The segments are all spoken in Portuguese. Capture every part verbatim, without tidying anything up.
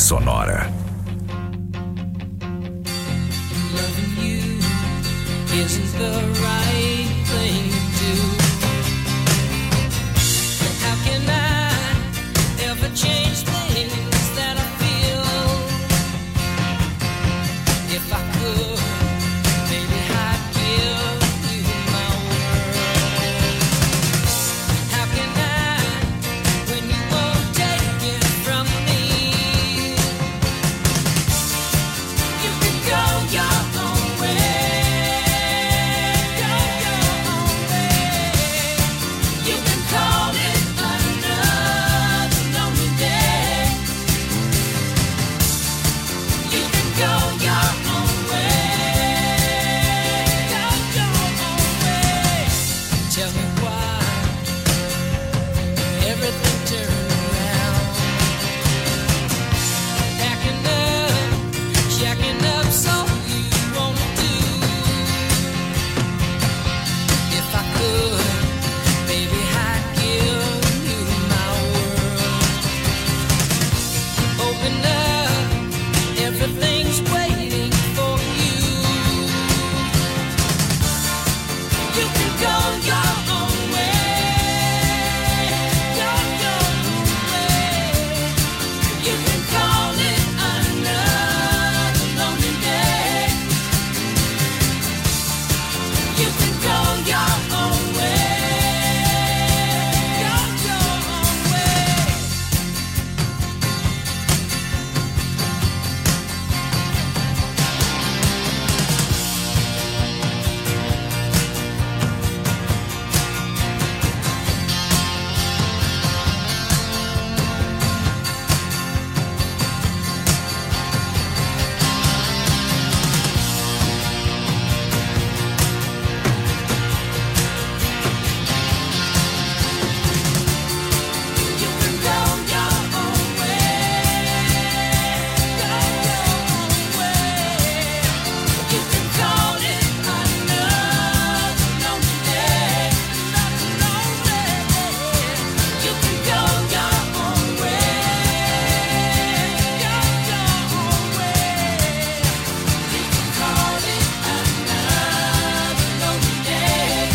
Sonora. Loving you isn't the right thing to do. How can I ever change things that I feel? If I could, maybe I'd give you my world. How can I, when you won't take it from me? You can go your own way, go your own way. You can call it another lonely day. You can go your own way, go your own way. Tell me why everything turned around. Packing up, jacking up, so you wanna do. If I could, baby, I'd give you my world. Open up, everything's waiting for you. You can go your own way, go your own way. You can call it another lonely day. You can go your own way, go your own way. You can go your own way, go your own way. You can call it another lonely day, another lonely day. You can go your own way, go your own way. You can call it another lonely day.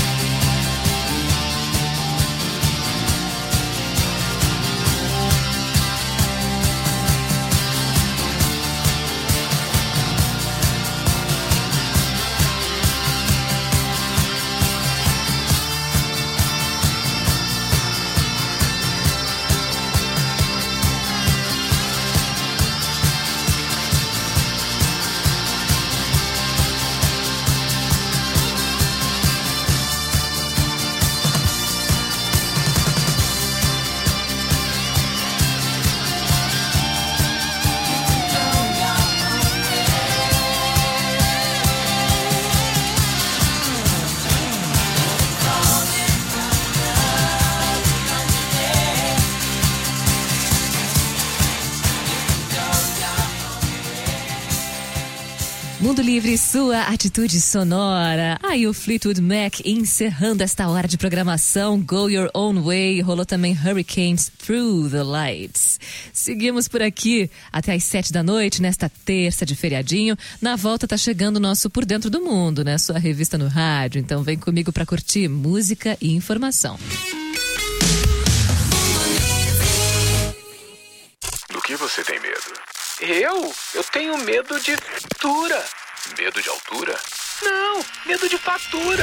Mundo Livre, sua atitude sonora. Aí o Fleetwood Mac encerrando esta hora de programação. Go Your Own Way. Rolou também Hurricanes Through the Lights. Seguimos por aqui até às sete da noite, nesta terça de feriadinho. Na volta tá chegando o nosso Por Dentro do Mundo, né? Sua revista no rádio. Então vem comigo pra curtir música e informação. Do que você tem medo? Eu? Eu tenho medo de altura. Medo de altura? Não, medo de fatura.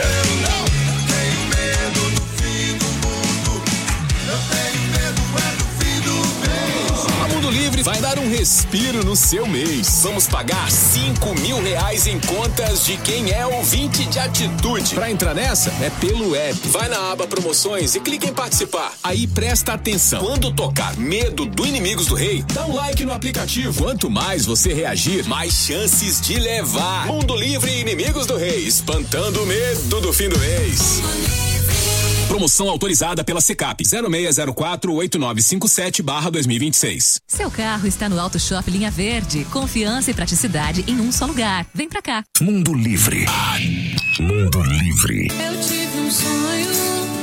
A Mundo Livre vai dar um respiro no seu mês. Vamos pagar cinco mil reais em contas de quem é ouvinte de atitude. Pra entrar nessa, é pelo app. Vai na aba promoções e clica em participar. Aí presta atenção. Quando tocar Medo do Inimigos do Rei, dá um like no aplicativo. Quanto mais você reagir, mais chances de levar. Mundo Livre e Inimigos do Rei, espantando o medo do fim do mês. Promoção autorizada pela Secap zero seis zero quatro oito nove cinco sete barra dois mil e vinte e seis. Seu carro está no Auto Shop Linha Verde. Confiança e praticidade em um só lugar. Vem pra cá. Mundo Livre. Mundo Livre. Eu tive um sonho, vou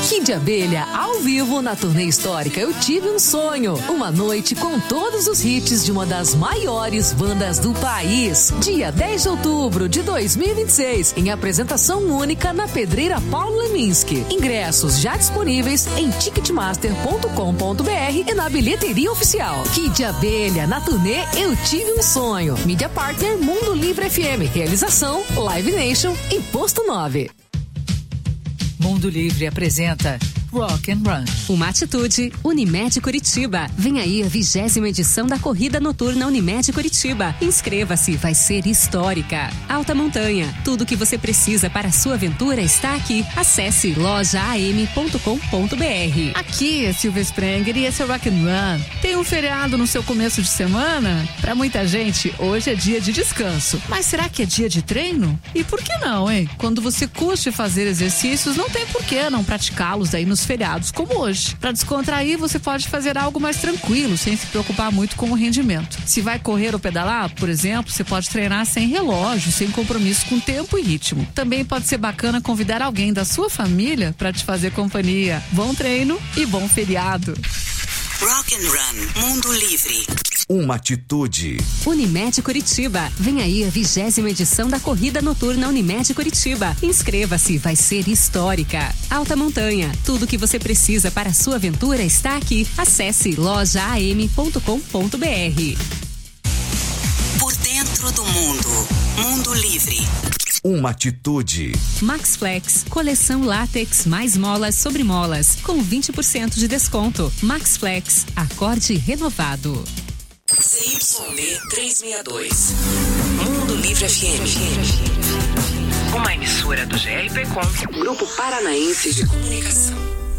Kid Abelha, ao vivo na turnê histórica Eu Tive um Sonho. Uma noite com todos os hits de uma das maiores bandas do país. Dia dez de outubro de dois mil e vinte e seis, em apresentação única na Pedreira Paulo Leminski. Ingressos já disponíveis em ticketmaster ponto com ponto br e na bilheteria oficial. Kid Abelha, na turnê Eu Tive um Sonho. Mídia Partner Mundo Livre F M. Realização Live Nation e Posto nove. Mundo Livre apresenta Rock and Run. Uma atitude, Unimed Curitiba. Vem aí a vigésima edição da Corrida Noturna Unimed Curitiba. Inscreva-se, vai ser histórica. Alta Montanha, tudo que você precisa para a sua aventura está aqui. Acesse loja a m ponto com ponto b r. Aqui é Silvia Sprenger e esse é Rock and Run. Tem um feriado no seu começo de semana? Para muita gente, hoje é dia de descanso. Mas será que é dia de treino? E por que não, hein? Quando você curte fazer exercícios, não tem por que não praticá-los aí nos feriados como hoje. Para descontrair, você pode fazer algo mais tranquilo, sem se preocupar muito com o rendimento. Se vai correr ou pedalar, por exemplo, você pode treinar sem relógio, sem compromisso com tempo e ritmo. Também pode ser bacana convidar alguém da sua família para te fazer companhia. Bom treino e bom feriado. Rock and Run, Mundo Livre. Uma atitude. Unimed Curitiba. Vem aí a vigésima edição da Corrida Noturna Unimed Curitiba. Inscreva-se, vai ser histórica. Alta Montanha, tudo que você precisa para a sua aventura está aqui. Acesse loja a m ponto com ponto b r. Por dentro do mundo, Mundo Livre. Uma atitude. Max Flex, coleção látex mais molas sobre molas, com vinte por cento de desconto. Max Flex, acorde renovado. Z Y B trezentos e sessenta e dois. Mundo Livre F M. Uma emissora do G R P Com, Grupo Paranaense de Comunicação.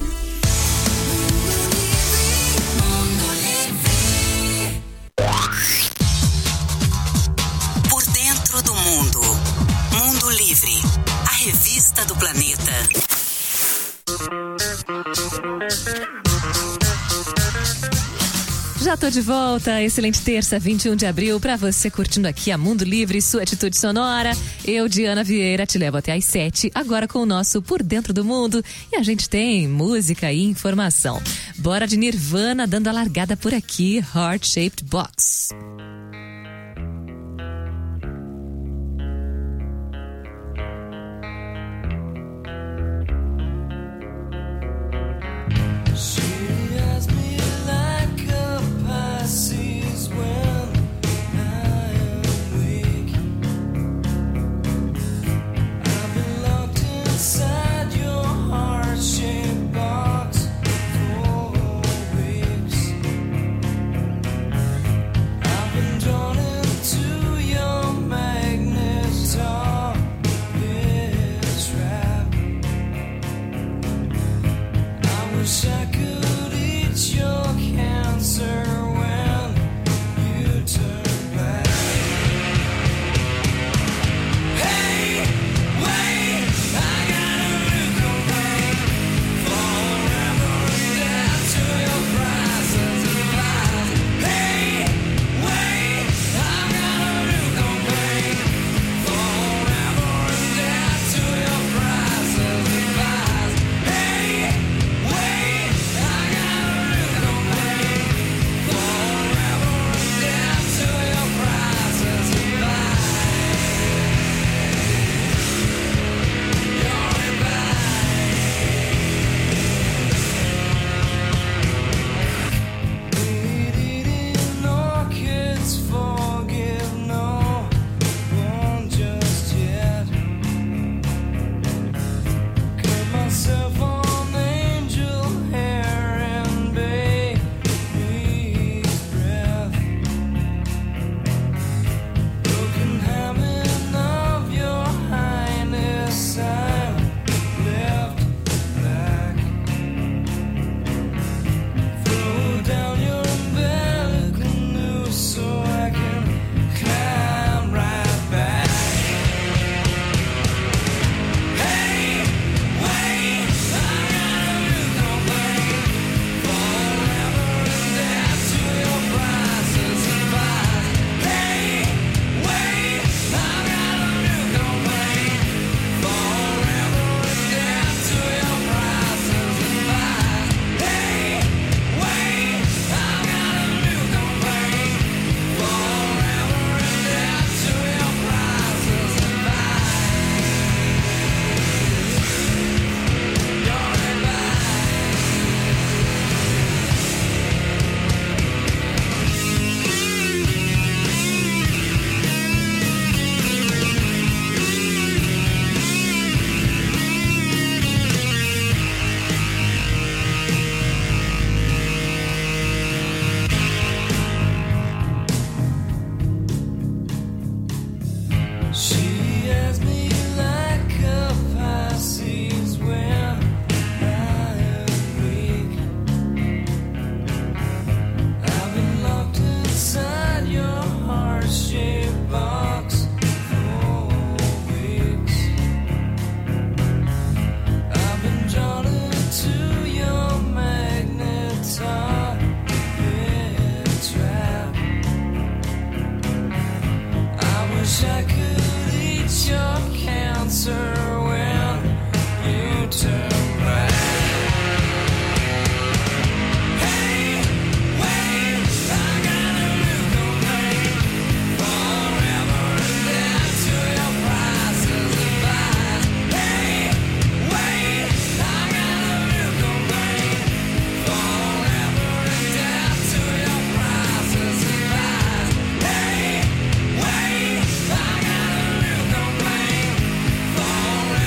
Por dentro do mundo, Mundo Livre, a revista do planeta. Já tô de volta, excelente terça, vinte e um de abril, pra você curtindo aqui a Mundo Livre, sua atitude sonora. Eu, Diana Vieira, te levo até às sete, agora com o nosso Por Dentro do Mundo. E a gente tem música e informação. Bora de Nirvana, dando a largada por aqui, Heart Shaped Box. I've Forever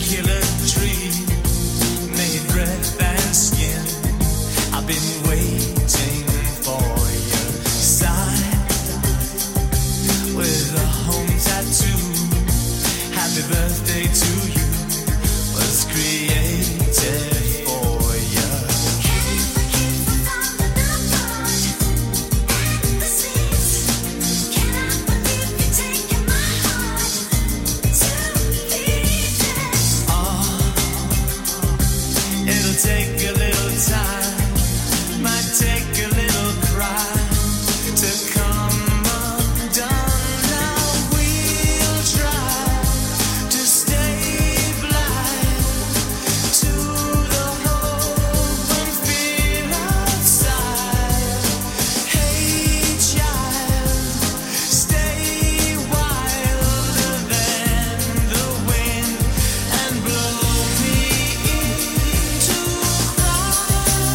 killer tree made breath and skin. I've been waiting for your sign with a home tattoo. Happy birthday to you was created for you. It'll take a little time, might take a little cry to come undone. Now we'll try to stay blind to the hope and fear outside. Hey child, stay wilder than the wind and blow me into cry.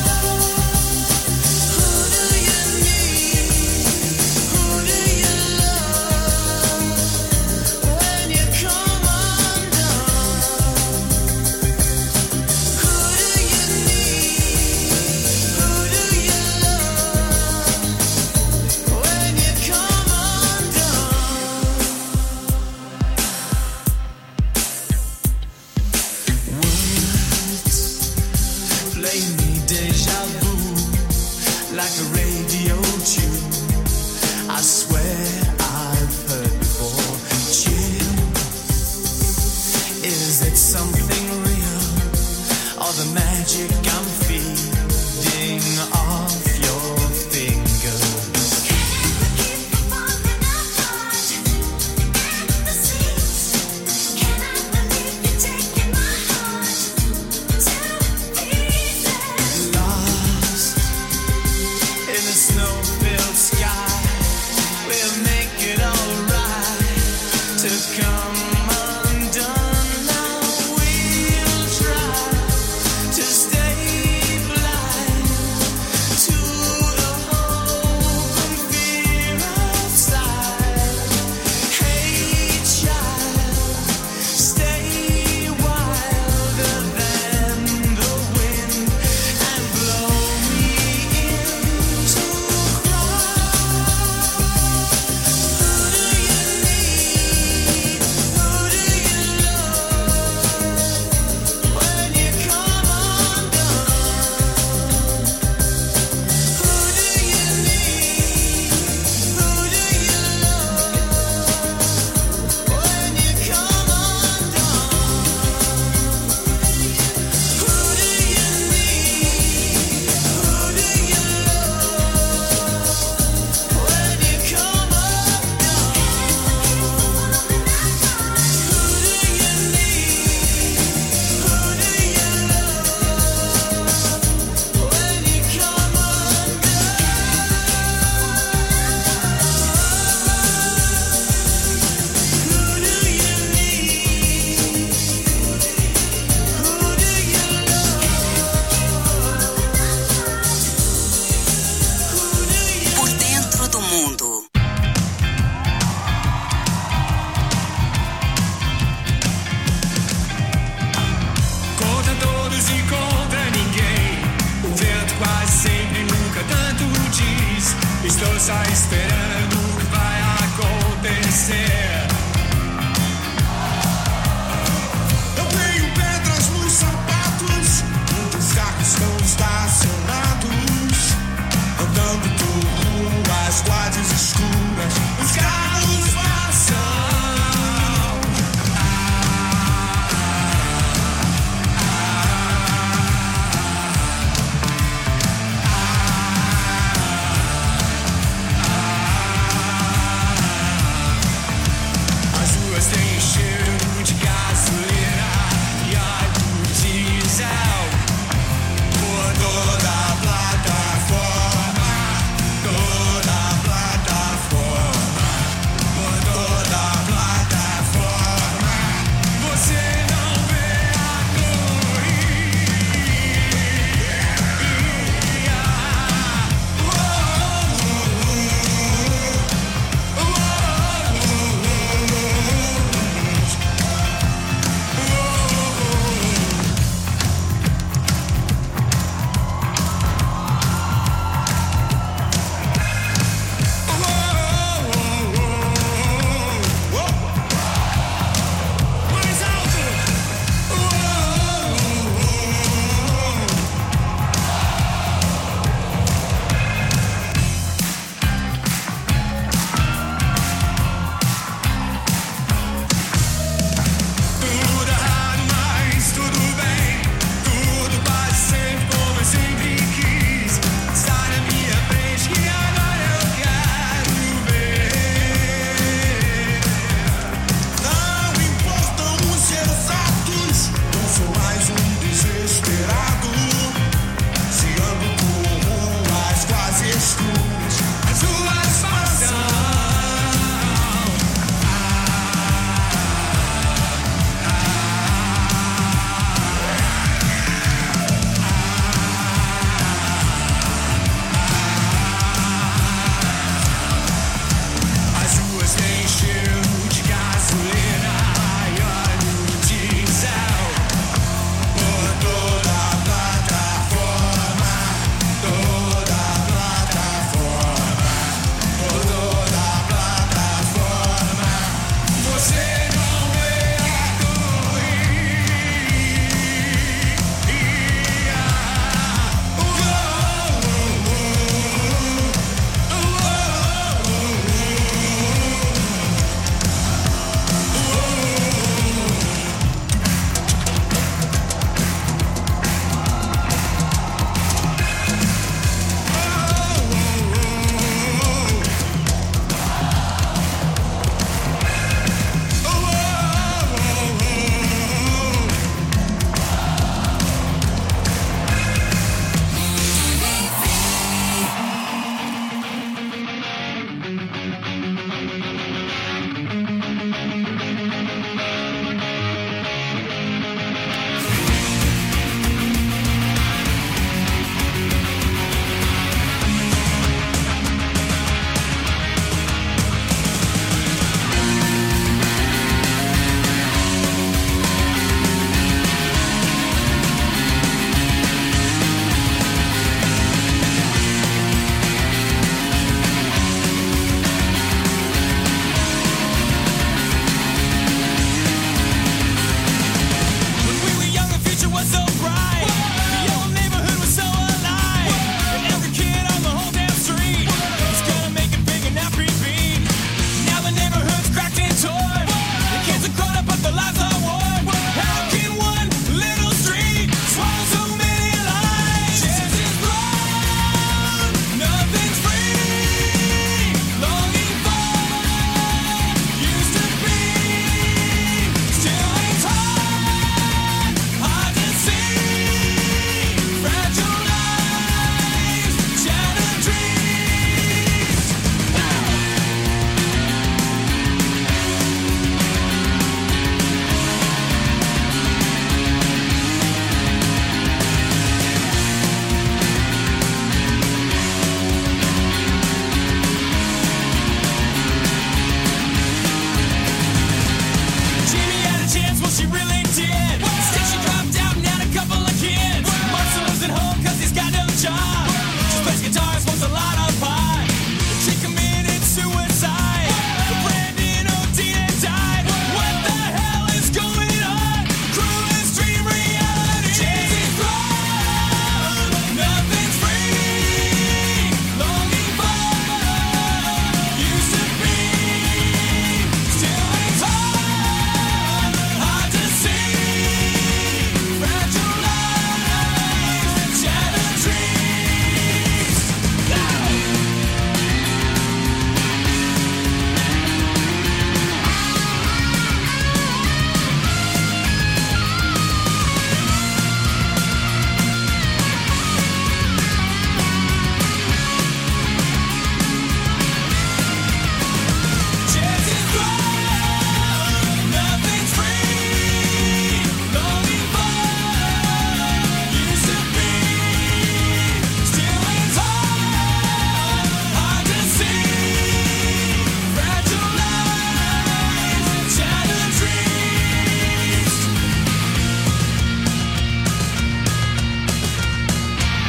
Who do you need? Who do you love when you come undone? Who do you need? Who do you love when you come undone? Words play me deja vu like a radio tune. I swear I've heard before. Chill, is it something real or the magic I'm feeding off your fingers? Lost in a snow-filled sky, we'll make it alright to come undone. Now we'll try to stay blind to the hope and fear outside. Hey child, stay wilder than the wind and blow me into cry. Who do you need? Who do you love when you come undone? Who do you need? Who do you love when you come undone? Who do you need? Who do you love when you come undone? Who do you need? Who do you love when you come Por dentro do mundo. Contra todos e contra ninguém. O vento quase sempre, nunca tanto diz. Estou só esperando o que vai acontecer. Eu tenho pedras nos sapatos, muitos carros estão estacionados. Andando por ruas quase escuras, os carros passam. Ah,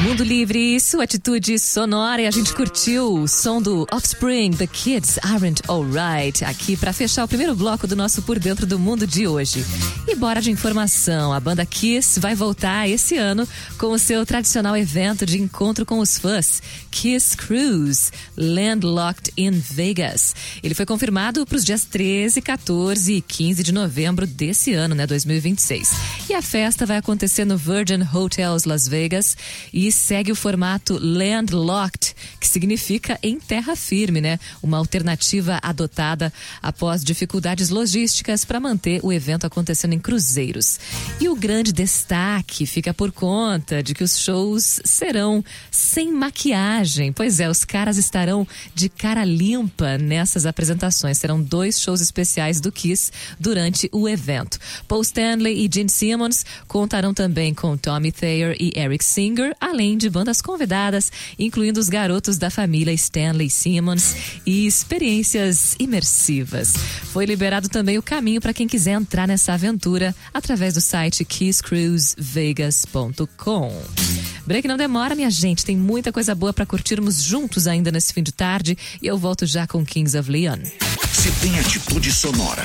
Mundo Livre, sua atitude sonora, e a gente curtiu o som do Offspring, The Kids Aren't Alright, aqui para fechar o primeiro bloco do nosso Por Dentro do Mundo de hoje. E bora de informação, a banda Kiss vai voltar esse ano com o seu tradicional evento de encontro com os fãs, Kiss Cruise, Landlocked in Vegas. Ele foi confirmado para os dias treze, quatorze e quinze de novembro desse ano, né, dois mil e vinte e seis. E a festa vai acontecer no Virgin Hotels Las Vegas e segue o formato landlocked, que significa em terra firme, né? Uma alternativa adotada após dificuldades logísticas para manter o evento acontecendo em cruzeiros. E o grande destaque fica por conta de que os shows serão sem maquiagem. Pois é, os caras estarão de cara limpa nessas apresentações. Serão dois shows especiais do Kiss durante o evento. Paul Stanley e Gene Simmons contarão também com Tommy Thayer e Eric Singer, além de bandas convidadas, incluindo os garotos da família Stanley Simmons, e experiências imersivas. Foi liberado também o caminho para quem quiser entrar nessa aventura através do site kiss cruise vegas ponto com. Break não demora, minha gente, tem muita coisa boa para curtirmos juntos ainda nesse fim de tarde, e eu volto já com Kings of Leon. Se tem atitude sonora,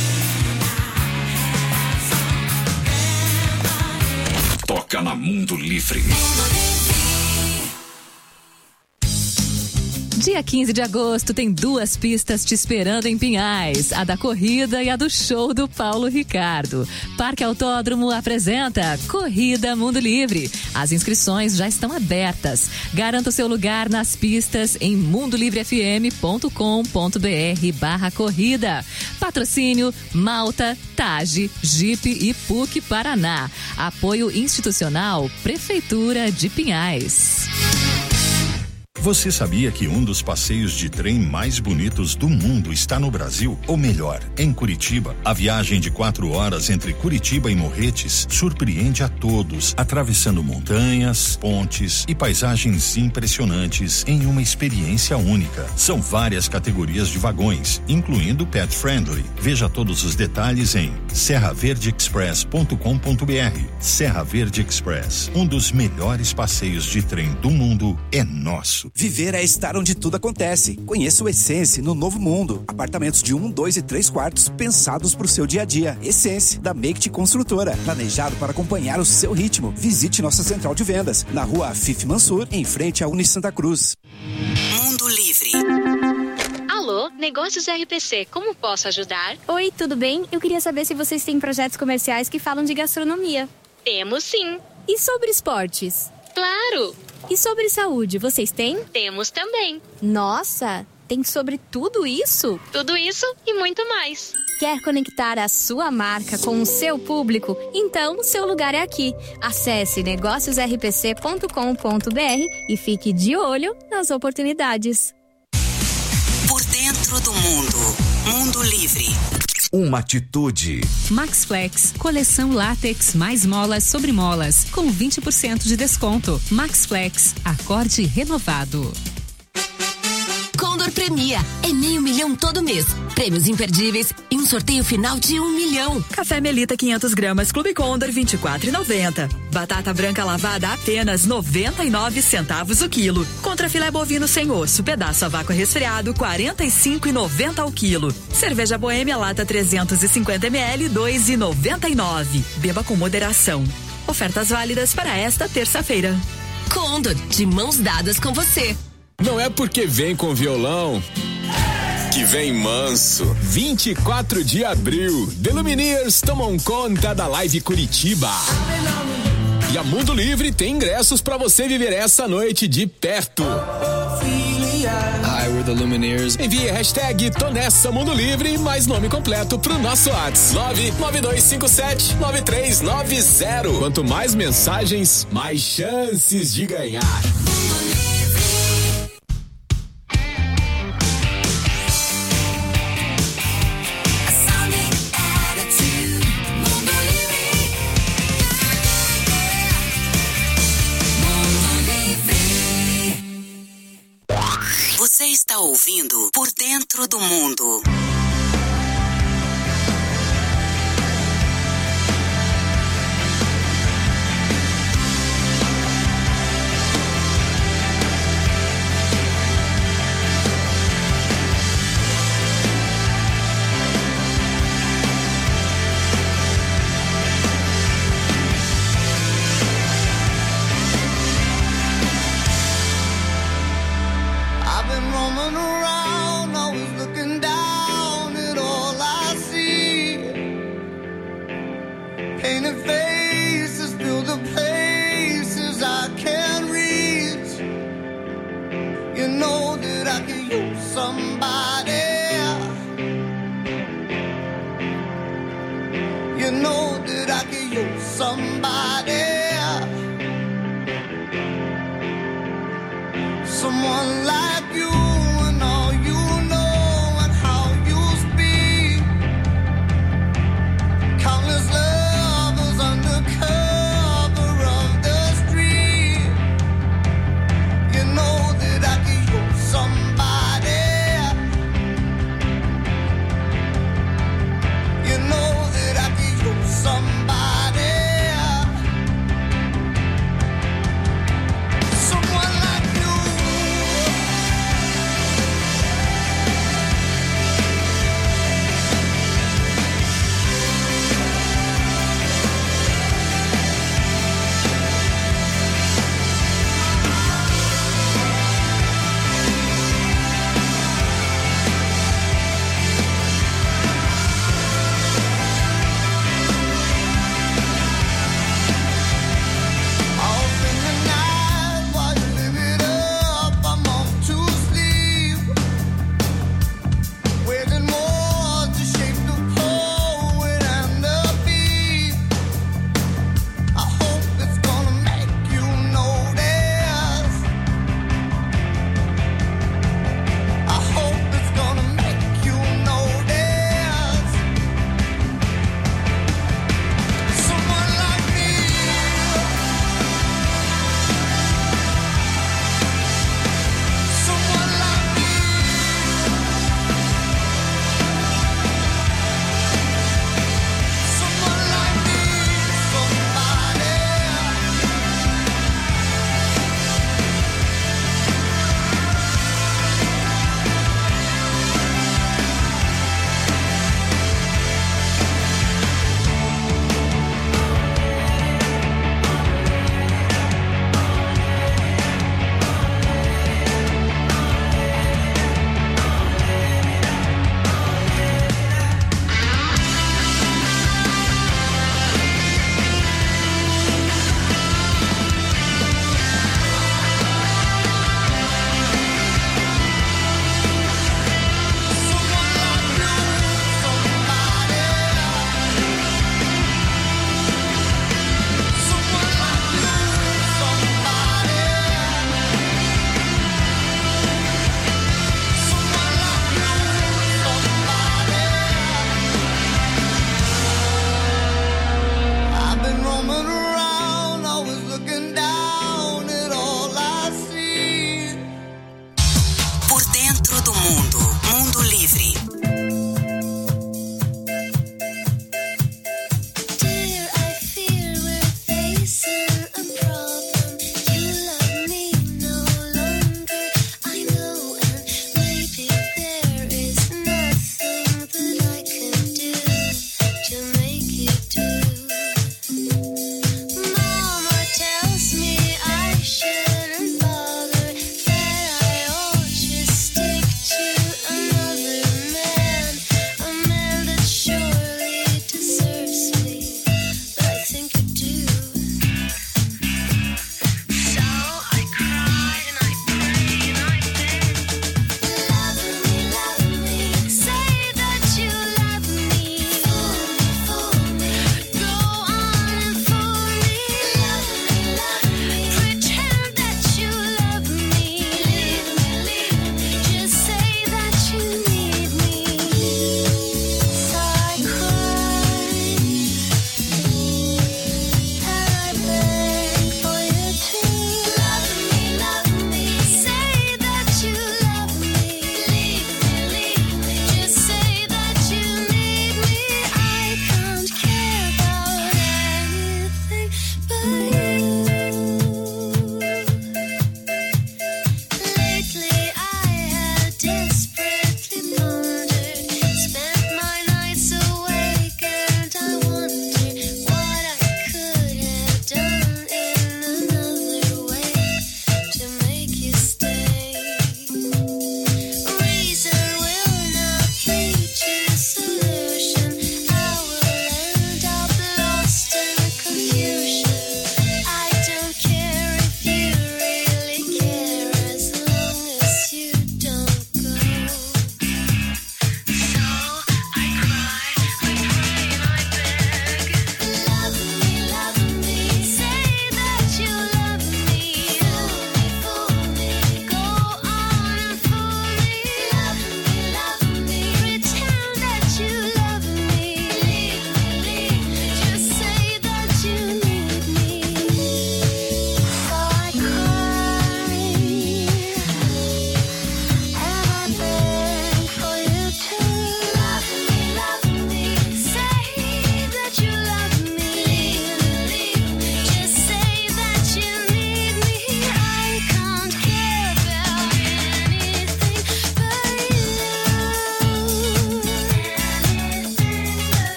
toca na Mundo Livre. Dia quinze de agosto tem duas pistas te esperando em Pinhais, a da corrida e a do show do Paulo Ricardo. Parque Autódromo apresenta Corrida Mundo Livre. As inscrições já estão abertas. Garanta o seu lugar nas pistas em mundolivrefm ponto com ponto br barra corrida. Patrocínio Malta, Tage, Jeep e P U C Paraná. Apoio institucional Prefeitura de Pinhais. Você sabia que um dos passeios de trem mais bonitos do mundo está no Brasil? Ou melhor, em Curitiba. A viagem de quatro horas entre Curitiba e Morretes surpreende a todos, atravessando montanhas, pontes e paisagens impressionantes em uma experiência única. São várias categorias de vagões, incluindo pet friendly. Veja todos os detalhes em serra verde express ponto com ponto br. Serra Verde Express, um dos melhores passeios de trem do mundo, é nosso. Viver é estar onde tudo acontece. Conheça o Essence no Novo Mundo. Apartamentos de um, dois e três quartos pensados para o seu dia a dia. Essence, da Make Construtora. Planejado para acompanhar o seu ritmo. Visite nossa central de vendas na rua Fife Mansur, em frente à Uni Santa Cruz. Mundo Livre. Alô, Negócios R P C, como posso ajudar? Oi, tudo bem? Eu queria saber se vocês têm projetos comerciais que falam de gastronomia. Temos sim. E sobre esportes? Claro! E sobre saúde, vocês têm? Temos também. Nossa, tem sobre tudo isso? Tudo isso e muito mais. Quer conectar a sua marca com o seu público? Então, o seu lugar é aqui. Acesse negócios r p c ponto com ponto br e fique de olho nas oportunidades. Por dentro do mundo. Mundo Livre. Uma atitude. Max Flex, coleção látex mais molas sobre molas, com vinte por cento de desconto. Max Flex, acorde renovado. Condor premia. É meio milhão todo mês. Prêmios imperdíveis e um sorteio final de um milhão. Café Melita quinhentas gramas Clube Condor vinte e quatro reais e noventa centavos. Batata branca lavada apenas noventa e nove centavos o quilo. Contra filé bovino sem osso, pedaço a vácuo resfriado quarenta e cinco reais e noventa centavos o quilo. Cerveja Boêmia lata trezentos e cinquenta mililitros dois reais e noventa e nove centavos. Beba com moderação. Ofertas válidas para esta terça-feira. Condor, de mãos dadas com você. Não é porque vem com violão que vem manso. vinte e quatro de abril, The Lumineers tomam conta da Live Curitiba. E a Mundo Livre tem ingressos pra você viver essa noite de perto. Hi, we're the Lumineers. Envie hashtag Tô Nessa Mundo Livre mais nome completo pro nosso WhatsApp nove nove dois cinco sete nove três nove zero. Quanto mais mensagens, mais chances de ganhar. Você está ouvindo Por Dentro do Mundo. somebody, someone like you and all you know and how you speak. Countless lovers under cover of the street. You know that I could use somebody. You know that I could use somebody.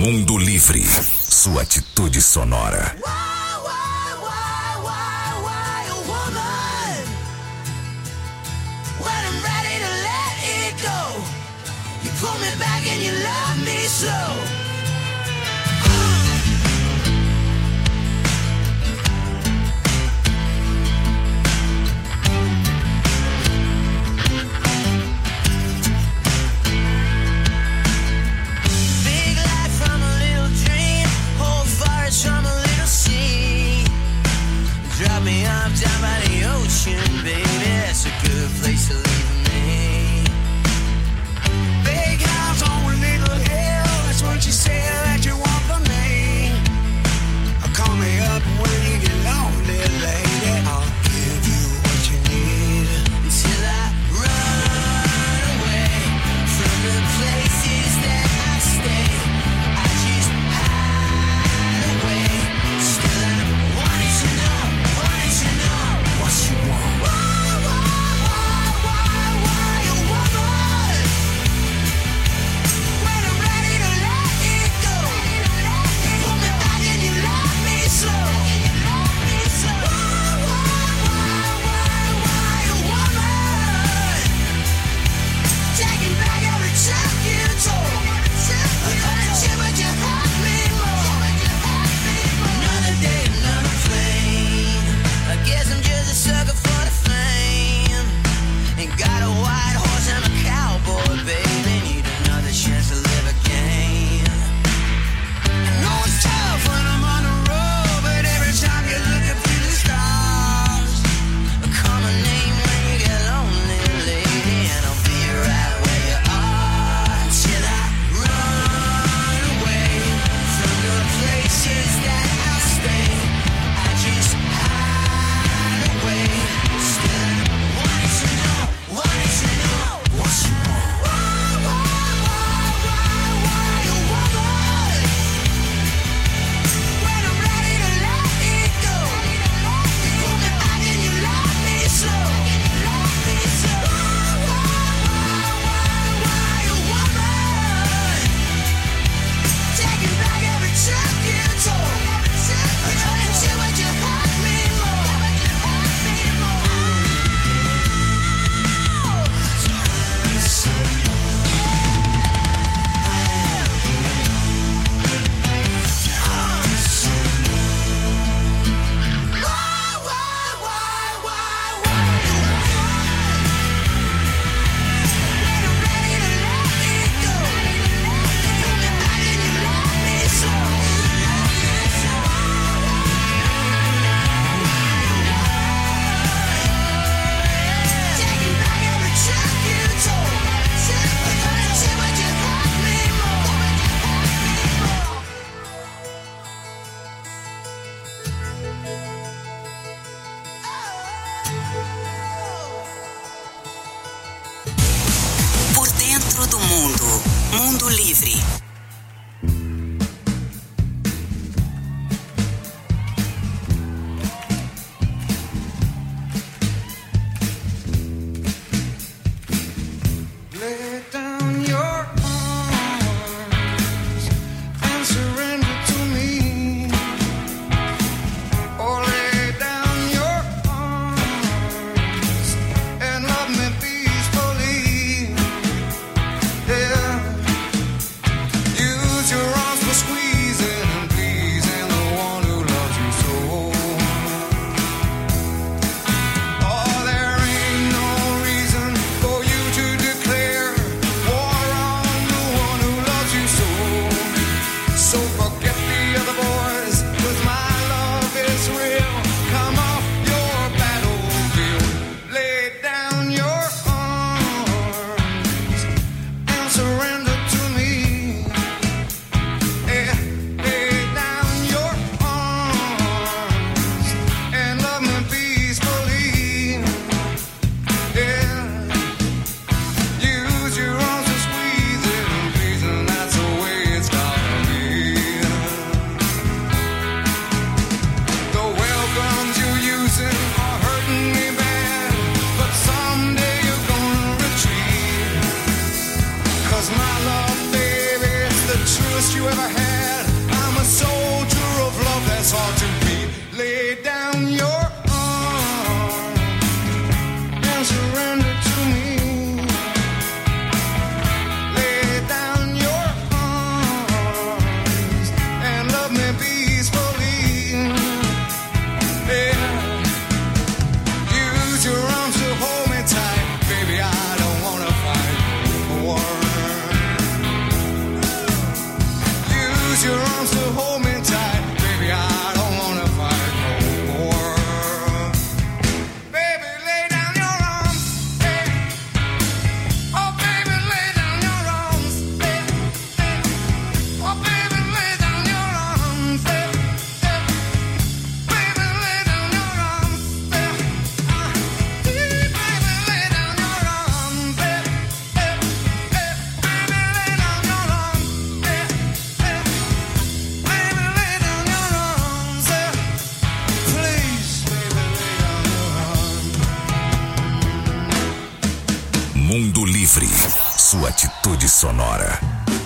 Mundo Livre, sua atitude sonora. Pull me back and you love me slow. Big life from a little dream, whole forest from a little sea. Drop me off down by the ocean, baby, that's a good place to leave me. What you say that you want from me? Call me up when you get lonely, lady. I'll give you what you need until I run away from the places that I stay. I just hide away. Still I wanted to know, wanted to know what you want. Why, why, why, why, why you want more? When I'm ready to do mundo. Mundo Livre. Use your arms to hold me tight. Baby, I don't wanna fight no more. Baby, lay down your arms. Hey. Oh, baby, lay down your arms. Hey. Hey. Oh, baby, lay down your arms. Hey. Hey. Baby, lay down your arms. Hey. Uh. Baby, lay down your arms. Hey. Hey. Hey. Baby, lay down your arms. Hey. Hey. Baby, lay down your arms. Hey. Please, baby, lay down your arms. Mundo Livre, sua atitude sonora.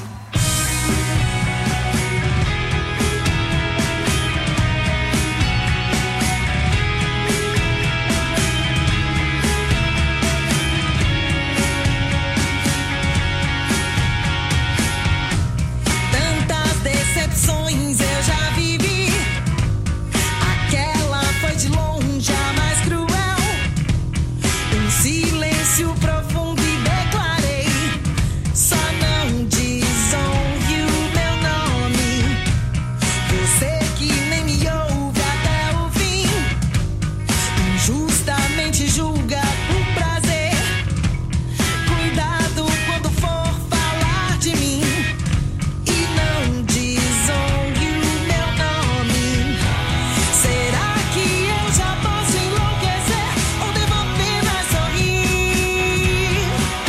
Tantas decepções eu já vivi. Aquela foi de longe a mais cruel. Um silêncio profundo e declarei: só não desonre o meu nome. Você que nem me ouve até o fim, injustamente julga por prazer. Cuidado quando for falar de mim. E não desonre o meu nome. Será que eu já posso enlouquecer ou devo apenas sorrir?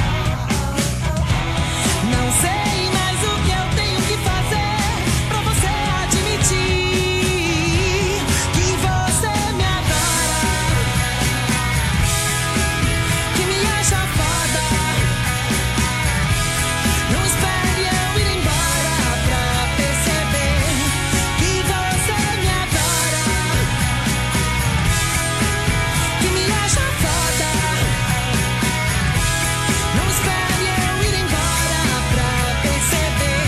Não sei mais o que eu tenho que fazer pra você admitir que você me adora, que me acha foda. Não espere eu ir embora pra perceber que você me adora, que me acha foda. Não espere eu ir embora pra perceber.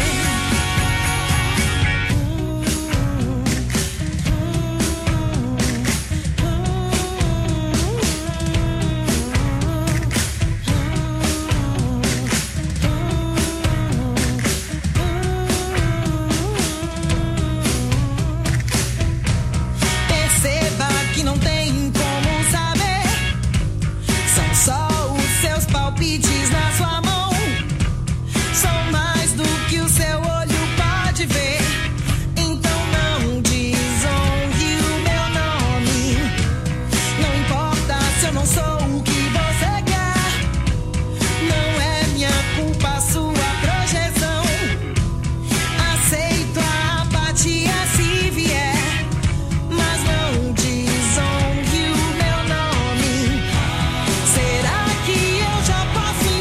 Perceba que não tem como saber. São só os seus palpites na sua mão. São mais do que o seu olho pode ver. Então não desonre o meu nome. Não importa se eu não sou o que você quer. Não é minha culpa a sua projeção. Aceito a apatia se vier, mas não desonre o meu nome. Será que eu já posso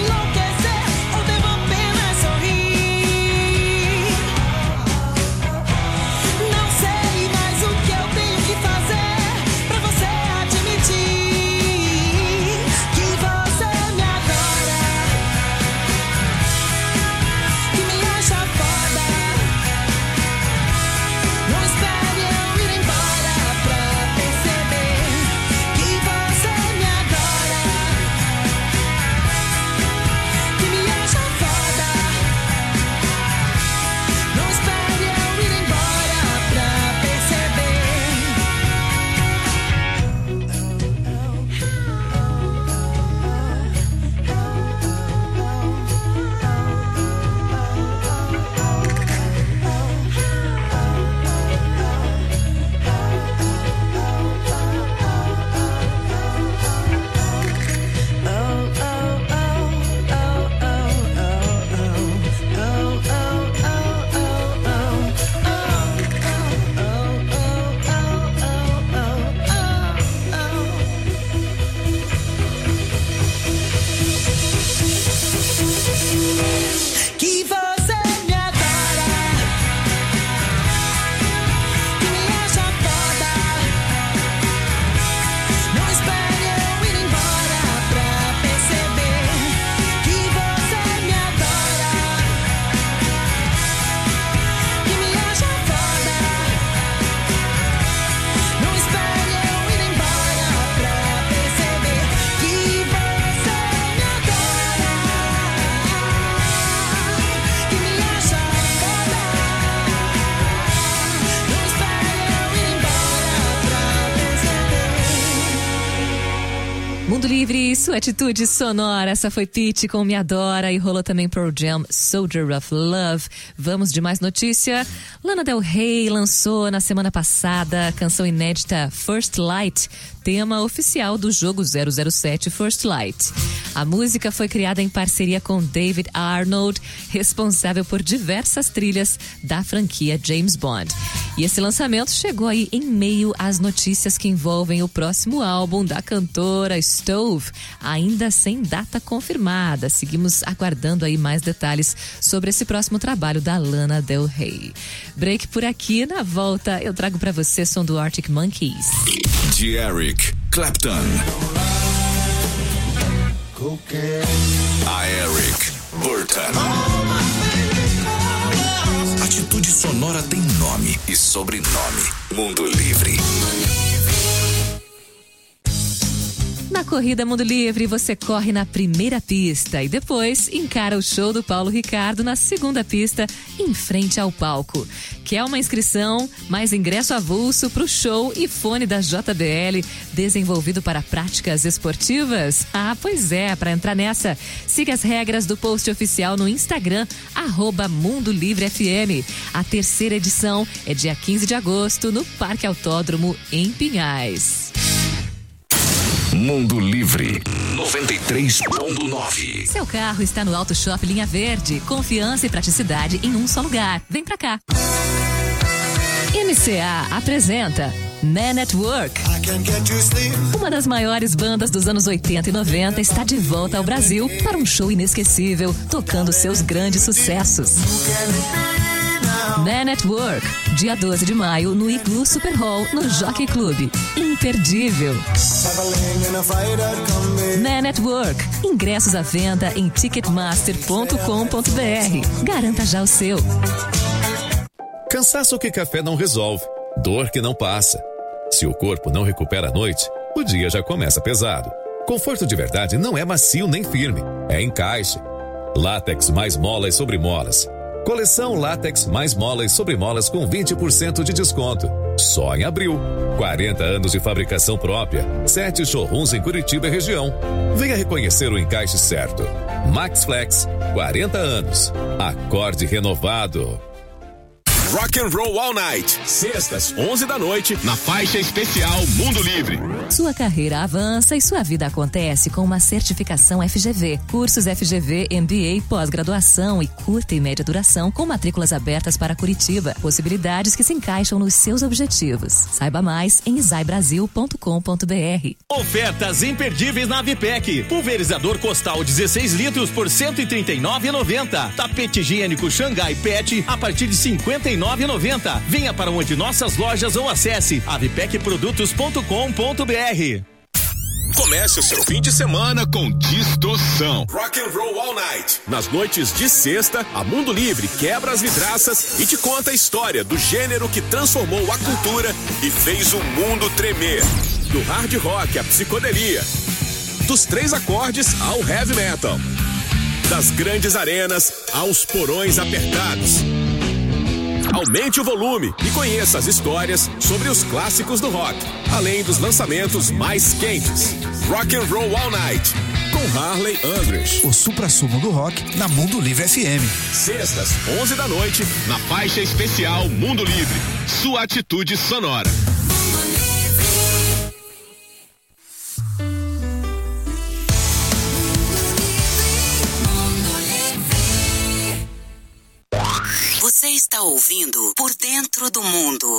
Livre, sua atitude sonora. Essa foi Pitty com Me Adora e rolou também Pearl Jam, Soldier of Love. Vamos de mais notícia. Lana Del Rey lançou na semana passada a canção inédita First Light, tema oficial do jogo zero zero sete First Light. A música foi criada em parceria com David Arnold, responsável por diversas trilhas da franquia James Bond. E esse lançamento chegou aí em meio às notícias que envolvem o próximo álbum da cantora Stove, ainda sem data confirmada. Seguimos aguardando aí mais detalhes sobre esse próximo trabalho da Lana Del Rey. Break por aqui, na volta eu trago pra você som do Arctic Monkeys. De Eric Clapton. A Eric Burton. Atitude sonora tem nome e sobrenome. Mundo Livre. Na Corrida Mundo Livre, você corre na primeira pista e depois encara o show do Paulo Ricardo na segunda pista, em frente ao palco. Quer uma inscrição, mais ingresso avulso para o show e fone da J B L, desenvolvido para práticas esportivas? Ah, pois é, para entrar nessa, siga as regras do post oficial no Instagram, arroba Mundo Livre F M. A terceira edição é dia quinze de agosto, no Parque Autódromo, em Pinhais. Mundo Livre noventa e três ponto nove. Seu carro está no Auto Shop Linha Verde. Confiança e praticidade em um só lugar. Vem pra cá. M C A apresenta Man at Work. Uma das maiores bandas dos anos oitenta e noventa está de volta ao Brasil para um show inesquecível, tocando seus grandes sucessos. Man at Work, dia doze de maio, no Igloo Super Hall, no Jockey Club. Imperdível. Man at Work. Ingressos à venda em ticketmaster ponto com ponto b r. Garanta já o seu. Cansaço que café não resolve. Dor que não passa. Se o corpo não recupera à noite, o dia já começa pesado. Conforto de verdade não é macio nem firme. É encaixe. Látex mais molas sobre molas. Coleção Látex mais molas sobre molas com vinte por cento de desconto. Só em abril. quarenta anos de fabricação própria. Sete showrooms em Curitiba e região. Venha reconhecer o encaixe certo. Max Flex, quarenta anos. Acorde renovado. Rock and Roll All Night, sextas, onze da noite, na faixa especial Mundo Livre. Sua carreira avança e sua vida acontece com uma certificação F G V. Cursos F G V, M B A, pós-graduação e curta e média duração com matrículas abertas para Curitiba. Possibilidades que se encaixam nos seus objetivos. Saiba mais em isai brasil ponto com ponto b r. Ofertas imperdíveis na Vipec. Pulverizador Costal dezesseis litros por cento e trinta e nove reais e noventa centavos. Tapete higiênico Xangai Pet a partir de cinquenta e nove reais e noventa centavos. Venha para uma de nossas lojas ou acesse avipec produtos ponto com ponto b r. Comece o seu fim de semana com distorção. Rock and Roll All Night. Nas noites de sexta, a Mundo Livre quebra as vidraças e te conta a história do gênero que transformou a cultura e fez o mundo tremer. Do hard rock à psicodelia, dos três acordes ao heavy metal, das grandes arenas aos porões apertados. Aumente o volume e conheça as histórias sobre os clássicos do rock, além dos lançamentos mais quentes. Rock and Roll All Night, com Harley Andress. O suprassumo do rock na Mundo Livre F M. Sextas, onze da noite, na faixa especial Mundo Livre. Sua atitude sonora. Você está ouvindo Por Dentro do Mundo.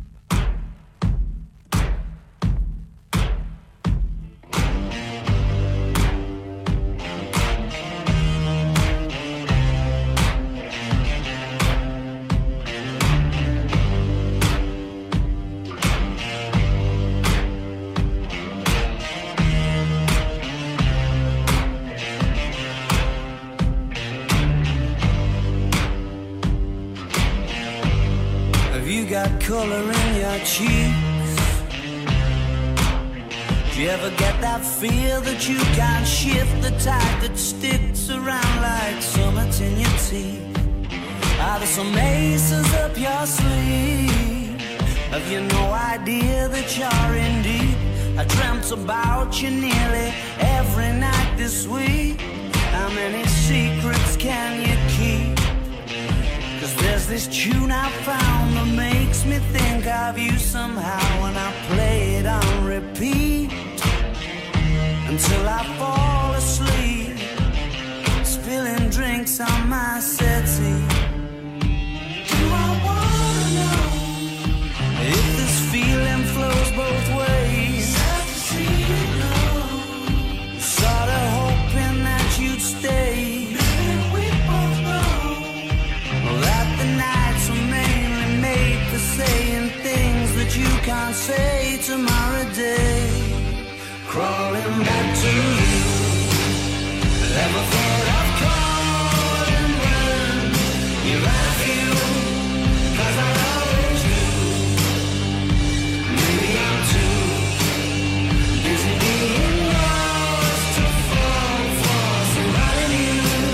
Got color in your cheeks. Do you ever get that feel that you can't shift, the tide that sticks around like summits in your teeth? Are there some aces up your sleeve? Have you no idea that you're in deep? I dreamt about you nearly every night this week. How many secrets can you keep? Cause there's this tune I found that makes me think of you somehow, and I play it on repeat until I fall asleep.